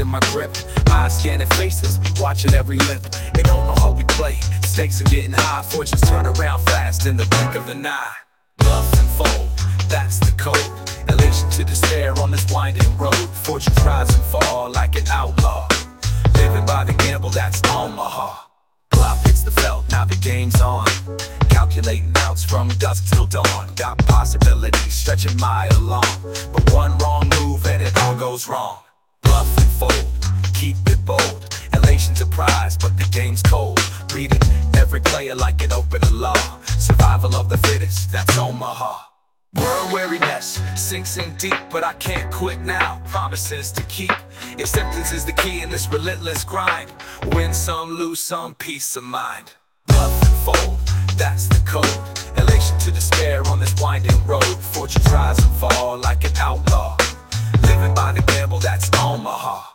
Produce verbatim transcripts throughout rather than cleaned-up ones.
in my grip. Eyes scanning faces, watching every lip. They don't know how we play. Stakes are getting high, fortunes turn around fast in the blink of an eye. Bluff and fold, that's the code. Elation to despair on this winding road. Fortunes rise and fall like an outlaw. Living by the gamble, that's Omaha. Plop hits the felt, now the game's on. Calculating outs from dusk till dawn. Got possibilities stretching mile long. But one wrong move and it all goes wrong. Bluff and fold, keep it bold. Elation's a prize, but the game's cold. Reading every player like an open law. Survival of the fittest, that's Omaha. World weariness sinks in deep, but I can't quit now. Promises to keep. Acceptance is the key in this relentless grind. Win some, lose some, peace of mind. Bluff and fold, that's the code. Elation to despair on this winding road. Fortunes rise and fall like an outlaw. Living by the gamble, that's Omaha.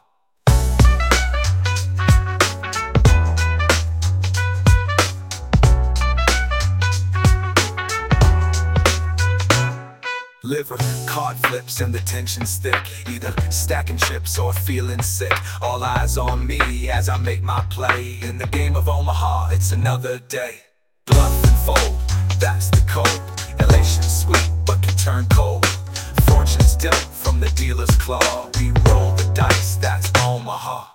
Liver, card flips and the tension's thick. Either stacking chips or feeling sick. All eyes on me as I make my play. In the game of Omaha, it's another day. Bluff and fold, that's the code. Elation sweet, but can turn cold. Fortune's dealt from the dealer's claw. We roll the dice, that's Omaha.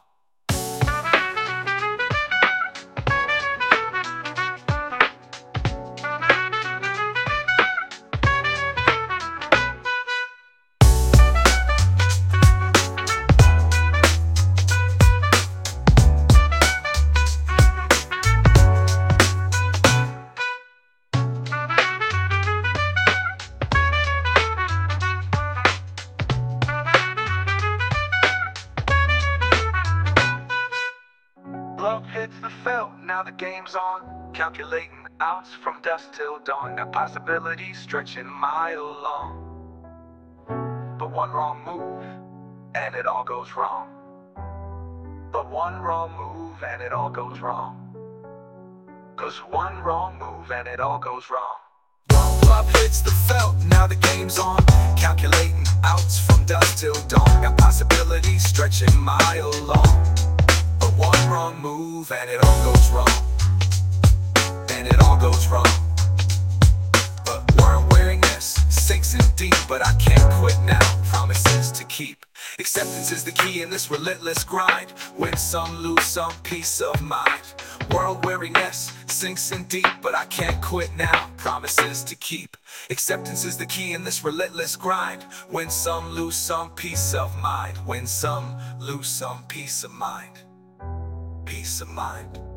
Bluff hits the felt, now the game's on. Calculating outs from dusk till dawn. Got possibilities stretching a mile long. But one wrong move, and it all goes wrong. But one wrong move, and it all goes wrong. Cause one wrong move, and it all goes wrong. Bluff hits the felt, now the game's on. Calculating outs from dusk till dawn. Got possibilities stretching a mile long. One wrong move and it all goes wrong. And it all goes wrong. But world weariness sinks in deep, but I can't quit now. Promises to keep. Acceptance is the key in this relentless grind. Win some, lose some, peace of mind. World weariness sinks in deep, but I can't quit now. Promises to keep. Acceptance is the key in this relentless grind. Win some, lose some, peace of mind. Win some, lose some, peace of mind. Peace of mind.